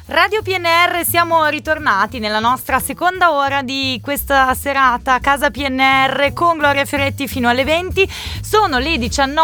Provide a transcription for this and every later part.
Radio PNR, siamo ritornati nella nostra seconda ora di questa serata Casa PNR con Gloria Ferretti fino alle 20. Sono le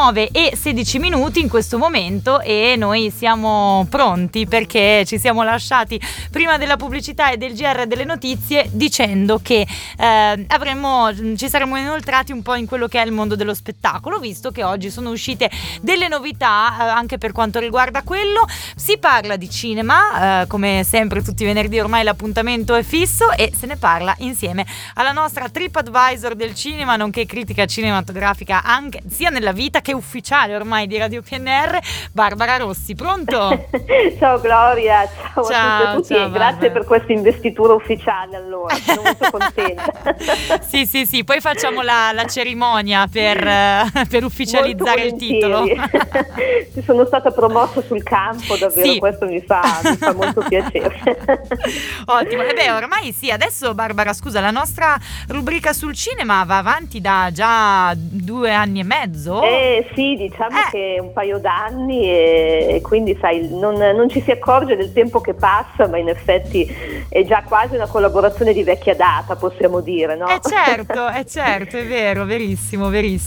19:16 in questo momento e noi siamo pronti perché ci siamo lasciati prima della pubblicità e del GR delle notizie dicendo che ci saremmo inoltrati un po' in quello che è il mondo dello spettacolo, visto che oggi sono uscite delle novità anche per quanto riguarda quello. Si parla di cinema, come sempre tutti i venerdì ormai l'appuntamento è fisso e se ne parla insieme alla nostra TripAdvisor del cinema nonché critica cinematografica anche sia nella vita che ufficiale ormai di Radio PNR, Barbara Rossi. Pronto? Ciao Gloria, ciao a tutti ciao, e grazie per questa investitura ufficiale, allora sono molto contenta. sì, poi facciamo la cerimonia per ufficializzare il titolo. Ci sono stata promossa sul campo, davvero, sì. Questo mi fa molto piacere. Ottimo, e ormai sì, adesso Barbara, scusa, la nostra rubrica sul cinema va avanti da già 2 anni e mezzo? Sì, diciamo che un paio d'anni e quindi sai, non ci si accorge del tempo che passa, ma in effetti è già quasi una collaborazione di vecchia data, possiamo dire, no? Certo, è vero, verissimo.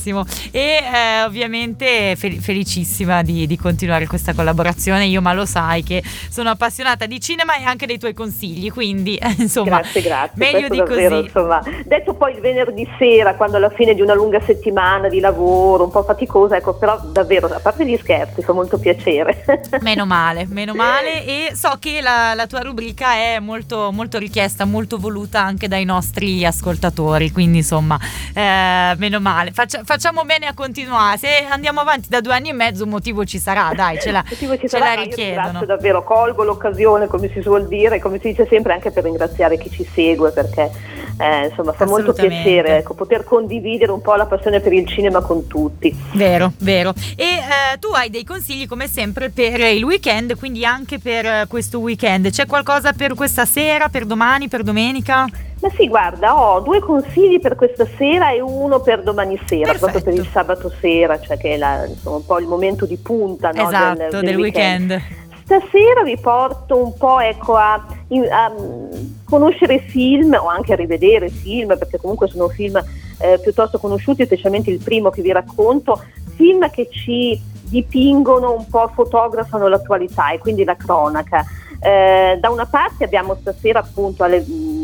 E ovviamente felicissima di continuare questa collaborazione, ma lo sai che sono appassionata di cinema e anche dei tuoi consigli, quindi insomma grazie, meglio di davvero, così. Insomma, detto poi il venerdì sera, quando alla fine di una lunga settimana di lavoro un po' faticosa, ecco, però davvero, a parte gli scherzi, fa molto piacere. Meno male, e so che la tua rubrica è molto, molto richiesta, molto voluta anche dai nostri ascoltatori, quindi insomma meno male, facciamo bene a continuare. Se andiamo avanti da 2 anni e mezzo un motivo ci sarà, dai, ce la richiedono. Grazie, davvero, colgo l'occasione, come si suol dire, come si dice sempre, anche per ringraziare chi ci segue, perché insomma fa molto piacere, ecco, poter condividere un po' la passione per il cinema con tutti. Vero. E tu hai dei consigli come sempre per il weekend, quindi anche per questo weekend. C'è qualcosa per questa sera, per domani, per domenica? Ma sì, guarda, ho 2 consigli per questa sera e uno per domani sera. Perfetto. Proprio per il sabato sera, cioè che è insomma, un po' il momento di punta, no, esatto, del weekend. Stasera vi porto un po', ecco, a conoscere film o anche a rivedere film, perché comunque sono film piuttosto conosciuti, specialmente il primo che vi racconto, film che ci dipingono un po', fotografano l'attualità e quindi la cronaca. Da una parte abbiamo stasera appunto alle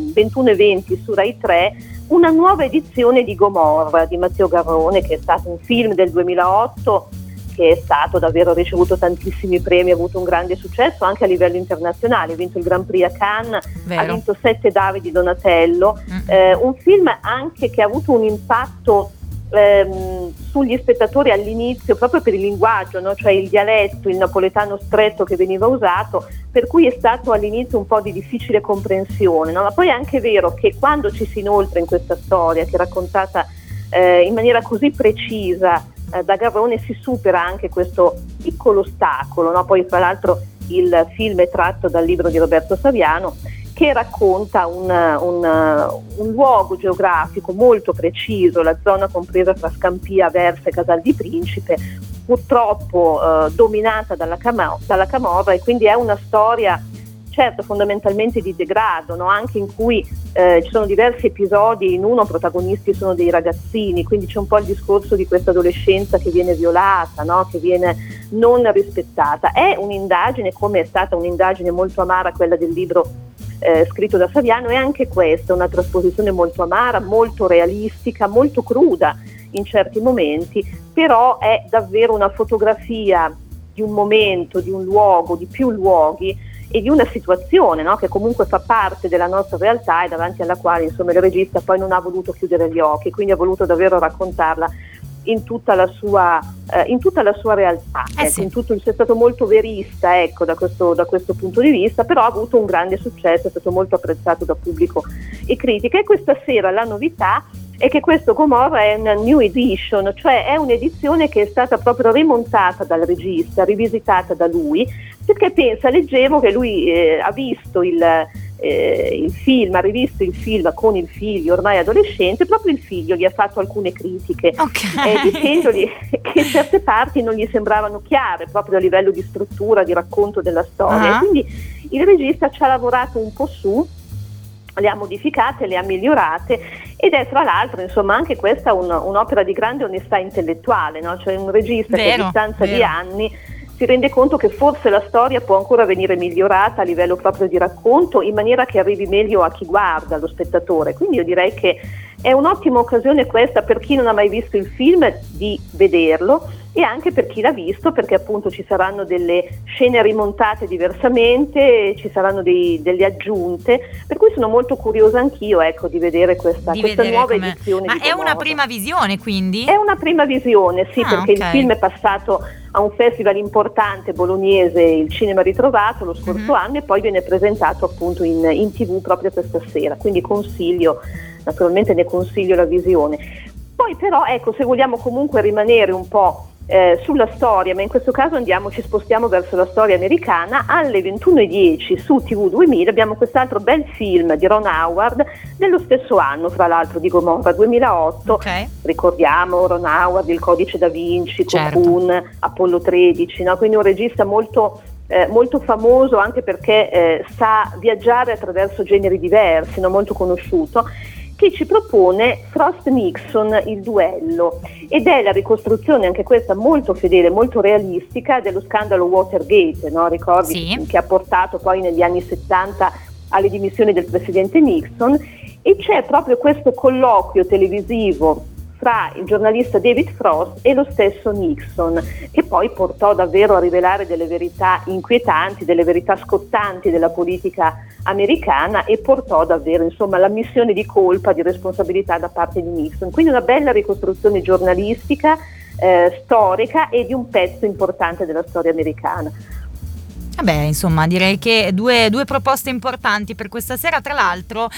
21:20 su Rai 3 una nuova edizione di Gomorra di Matteo Garrone, che è stato un film del 2008 che è stato davvero ricevuto tantissimi premi, ha avuto un grande successo anche a livello internazionale, ha vinto il Grand Prix a Cannes, ha vinto 7 Davide Donatello, un film anche che ha avuto un impatto sugli spettatori all'inizio proprio per il linguaggio, no? Cioè il dialetto, il napoletano stretto che veniva usato, per cui è stato all'inizio un po' di difficile comprensione, no? Ma poi è anche vero che quando ci si inoltra in questa storia che è raccontata in maniera così precisa da Garrone, si supera anche questo piccolo ostacolo, no? Poi tra l'altro il film è tratto dal libro di Roberto Saviano, che racconta un luogo geografico molto preciso, la zona compresa tra Scampia, Aversa e Casal di Principe, purtroppo dominata dalla camorra, e quindi è una storia certo fondamentalmente di degrado, no? Anche in cui ci sono diversi episodi, in uno protagonisti sono dei ragazzini, quindi c'è un po' il discorso di questa adolescenza che viene violata, no? Che viene non rispettata. È un'indagine, come è stata un'indagine molto amara quella del libro scritto da Saviano, e anche questa è una trasposizione molto amara, molto realistica, molto cruda in certi momenti, però è davvero una fotografia di un momento, di un luogo, di più luoghi e di una situazione, no? Che comunque fa parte della nostra realtà e davanti alla quale insomma il regista poi non ha voluto chiudere gli occhi, quindi ha voluto davvero raccontarla in tutta la sua realtà, sì. In tutto, è stato molto verista, ecco, da questo punto di vista, però ha avuto un grande successo, è stato molto apprezzato da pubblico e critica. E questa sera la novità è che questo Gomorra è una new edition, cioè è un'edizione che è stata proprio rimontata dal regista, rivisitata da lui, perché leggevo che lui ha visto il film, ha rivisto il film con il figlio ormai adolescente, proprio il figlio gli ha fatto alcune critiche, dicendogli che certe parti non gli sembravano chiare proprio a livello di struttura, di racconto della storia. Quindi il regista ci ha lavorato un po' su, le ha modificate, le ha migliorate, ed è tra l'altro insomma anche questa un'opera di grande onestà intellettuale, no? Cioè un regista che a distanza di anni si rende conto che forse la storia può ancora venire migliorata a livello proprio di racconto, in maniera che arrivi meglio a chi guarda, allo spettatore. Quindi io direi che è un'ottima occasione questa per chi non ha mai visto il film di vederlo, e anche per chi l'ha visto, perché appunto ci saranno delle scene rimontate diversamente, ci saranno delle aggiunte, per cui sono molto curiosa anch'io, ecco, di vedere questa nuova edizione. Ma è una prima visione, quindi? È una prima visione, sì, perché il film è passato a un festival importante bolognese, il Cinema Ritrovato, lo scorso anno, e poi viene presentato appunto in TV proprio questa sera, quindi naturalmente ne consiglio la visione. Poi però, ecco, se vogliamo comunque rimanere un po' sulla storia, ma in questo caso ci spostiamo verso la storia americana, alle 21:10 su TV 2000 abbiamo quest'altro bel film di Ron Howard dello stesso anno, fra l'altro, di Gomorra, 2008. Ricordiamo Ron Howard, Il Codice da Vinci, Cocoon, Apollo 13, no? Quindi un regista molto famoso anche perché sa viaggiare attraverso generi diversi, no? Molto conosciuto, che ci propone Frost-Nixon, il duello, ed è la ricostruzione, anche questa molto fedele, molto realistica, dello scandalo Watergate, no? Ricordi, che ha portato poi negli anni 70 alle dimissioni del presidente Nixon, e c'è proprio questo colloquio televisivo fra il giornalista David Frost e lo stesso Nixon, che poi portò davvero a rivelare delle verità inquietanti, delle verità scottanti della politica americana, e portò davvero insomma l'ammissione di colpa, di responsabilità da parte di Nixon. Quindi una bella ricostruzione giornalistica, storica, e di un pezzo importante della storia americana. Vabbè, insomma, direi che due proposte importanti per questa sera. Tra l'altro,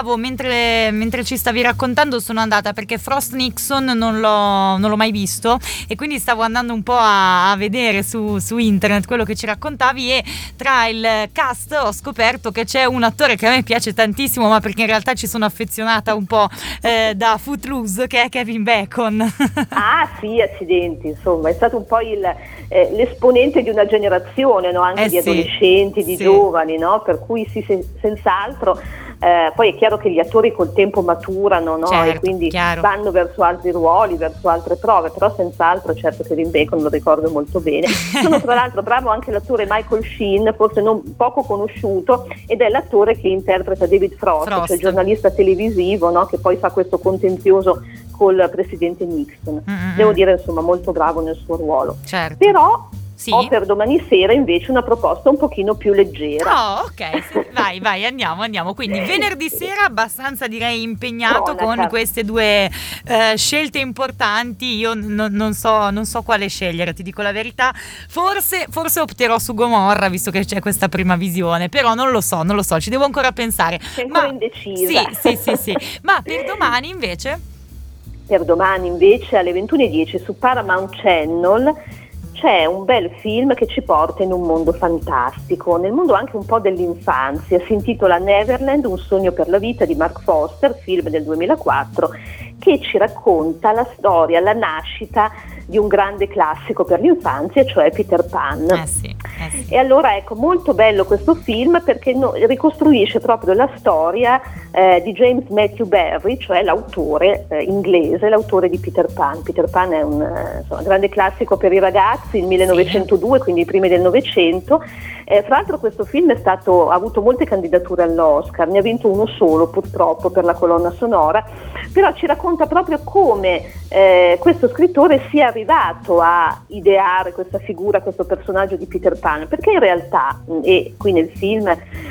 mentre ci stavi raccontando, sono andata, perché Frost Nixon non l'ho mai visto, e quindi stavo andando un po' a vedere su internet quello che ci raccontavi, e tra il cast ho scoperto che c'è un attore che a me piace tantissimo, ma perché in realtà ci sono affezionata un po' da Footloose, che è Kevin Bacon. Ah sì, accidenti, insomma, è stato un po' l'esponente di una generazione, no? Anche di adolescenti, di giovani, no? Per cui sì, senz'altro. Poi è chiaro che gli attori col tempo maturano, no? E quindi vanno verso altri ruoli, verso altre prove, però senz'altro, certo, Kevin Bacon lo ricordo molto bene. Sono tra l'altro bravo anche l'attore Michael Sheen, forse non poco conosciuto, ed è l'attore che interpreta David Frost. Cioè il giornalista televisivo, no? Che poi fa questo contenzioso col presidente Nixon. Devo dire, insomma, molto bravo nel suo ruolo. Però ho per domani sera invece una proposta un pochino più leggera. Oh, ok, vai, andiamo. Quindi venerdì sera abbastanza, direi, impegnato con queste due scelte importanti. Io non so quale scegliere, ti dico la verità. Forse opterò su Gomorra, visto che c'è questa prima visione, però non lo so, ci devo ancora pensare. Sei ancora indecisa. Sì. Ma per domani invece? Per domani invece alle 21:10 su Paramount Channel c'è un bel film che ci porta in un mondo fantastico, nel mondo anche un po' dell'infanzia. Si intitola Neverland, un sogno per la vita, di Mark Foster, film del 2004, che ci racconta la storia, la nascita di un grande classico per l'infanzia, cioè Peter Pan. Sì. E allora ecco, molto bello questo film perché ricostruisce proprio la storia di James Matthew Barrie, cioè l'autore inglese, l'autore di Peter Pan. Peter Pan è un grande classico per i ragazzi, il 1902, quindi i primi del Novecento. Fra l'altro questo film ha avuto molte candidature all'Oscar, ne ha vinto uno solo purtroppo per la colonna sonora, però ci racconta proprio come questo scrittore sia arrivato a ideare questa figura, questo personaggio di Peter Pan, perché in realtà, e qui nel film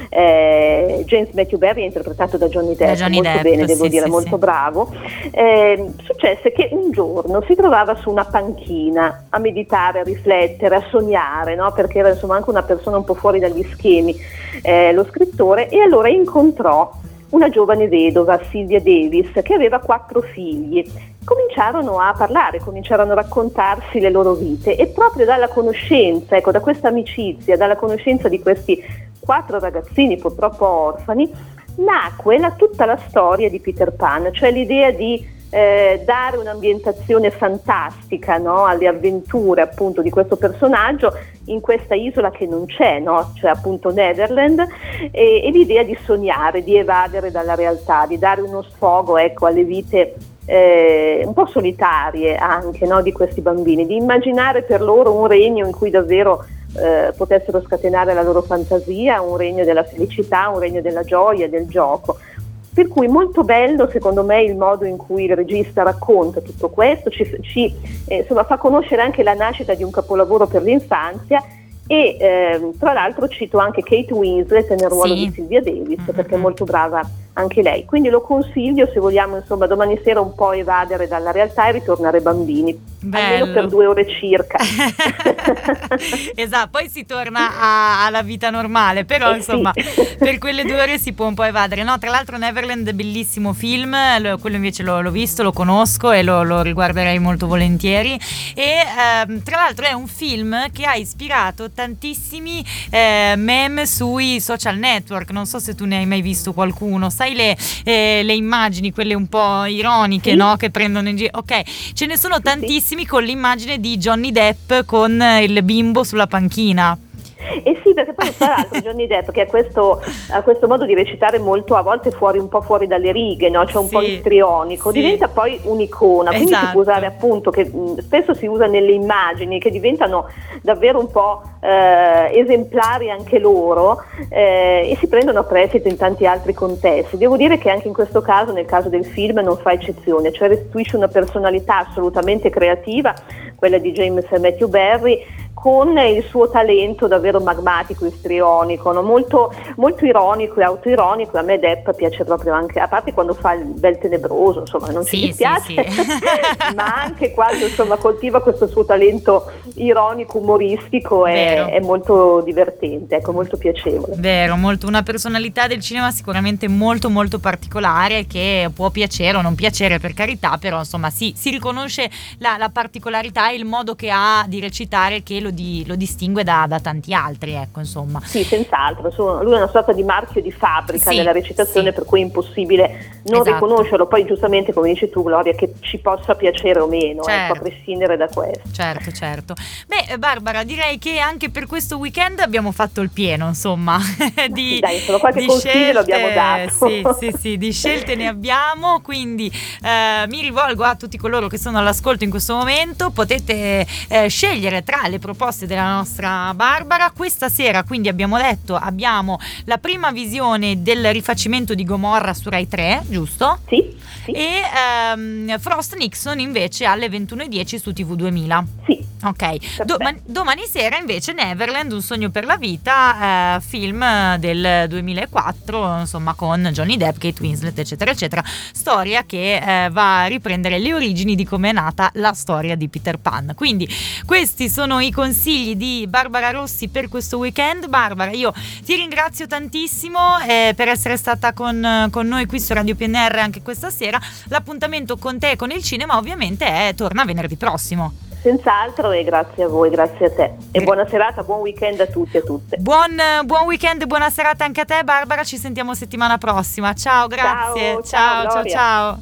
James Matthew Barrie è interpretato da Johnny Depp, bene, devo dire, molto bravo. Successe che un giorno si trovava su una panchina a meditare, a riflettere, a sognare, no? Perché era insomma anche una persona un po' fuori dagli schemi, lo scrittore, e allora incontrò una giovane vedova, Sylvia Davis, che aveva 4 figli. Cominciarono a parlare, cominciarono a raccontarsi le loro vite, e proprio dalla conoscenza, da questa amicizia, dalla conoscenza di questi 4 ragazzini purtroppo orfani, nacque tutta la storia di Peter Pan, cioè l'idea di dare un'ambientazione fantastica, no, alle avventure appunto di questo personaggio in questa isola che non c'è, no? Cioè appunto Neverland, e l'idea di sognare, di evadere dalla realtà, di dare uno sfogo, ecco, alle vite un po' solitarie anche, no, di questi bambini, di immaginare per loro un regno in cui davvero potessero scatenare la loro fantasia, un regno della felicità, un regno della gioia, del gioco. Per cui molto bello secondo me il modo in cui il regista racconta tutto questo, insomma, fa conoscere anche la nascita di un capolavoro per l'infanzia e tra l'altro cito anche Kate Winslet nel ruolo di Sylvia Davis, perché è molto brava anche lei, quindi lo consiglio se vogliamo insomma domani sera un po' evadere dalla realtà e ritornare bambini. Bello. Almeno per 2 ore circa. Esatto, poi si torna alla vita normale, però insomma per quelle 2 ore si può un po' evadere, no? Tra l'altro Neverland, bellissimo film, quello invece l'ho visto, lo conosco e lo riguarderei molto volentieri, e tra l'altro è un film che ha ispirato tantissimi meme sui social network, non so se tu ne hai mai visto qualcuno, sai le immagini, quelle un po' ironiche, no? Che prendono in giro, ok, ce ne sono tantissimi con l'immagine di Johnny Depp con il bimbo sulla panchina. Sì, perché poi tra l'altro Johnny Depp che ha questo modo di recitare molto a volte un po' fuori dalle righe, no? Cioè un po' istrionico, diventa poi un'icona, quindi si può usare appunto, che spesso si usa nelle immagini che diventano davvero un po' esemplari anche loro, e si prendono a prestito in tanti altri contesti. Devo dire che anche in questo caso, nel caso del film, non fa eccezione, cioè restituisce una personalità assolutamente creativa, quella di James Matthew Barry, con il suo talento davvero magmatico, istrionico, no? molto, molto ironico e autoironico. A me Depp piace proprio anche, a parte quando fa il bel tenebroso, insomma non ci dispiace, ma anche quando insomma coltiva questo suo talento ironico, umoristico, è molto divertente, ecco, molto piacevole. Vero, una personalità del cinema sicuramente molto molto particolare, che può piacere o non piacere, per carità, però insomma si riconosce la particolarità e il modo che ha di recitare che lo distingue da tanti altri, ecco, insomma. Sì, senz'altro, lui è una sorta di marchio di fabbrica nella recitazione, per cui è impossibile non riconoscerlo. Poi giustamente, come dici tu Gloria, che ci possa piacere o meno, ecco, a prescindere da questo. Certo. Beh, Barbara, direi che anche per questo weekend abbiamo fatto il pieno, insomma. Dai, solo qualche consiglio lo abbiamo dato. Sì, di scelte ne abbiamo, quindi mi rivolgo a tutti coloro che sono all'ascolto in questo momento. Potete scegliere tra le proposte della nostra Barbara. Questa sera, quindi, abbiamo abbiamo la prima visione del rifacimento di Gomorra su Rai 3, giusto? Sì. E Frost Nixon invece alle 21:10 su TV 2000. Sì. Ok, domani sera invece Neverland, un sogno per la vita, film del 2004, insomma, con Johnny Depp, Kate Winslet, eccetera eccetera, storia che va a riprendere le origini di come è nata la storia di Peter Pan. Quindi questi sono i consigli di Barbara Rossi per questo weekend. Barbara, io ti ringrazio tantissimo per essere stata con noi qui su Radio PNR anche questa sera. L'appuntamento con te e con il cinema ovviamente torna venerdì prossimo. Senz'altro, e grazie a voi, grazie a te, e buona serata, buon weekend a tutti e a tutte. Buon weekend e buona serata anche a te Barbara, ci sentiamo settimana prossima. Ciao, grazie. Ciao.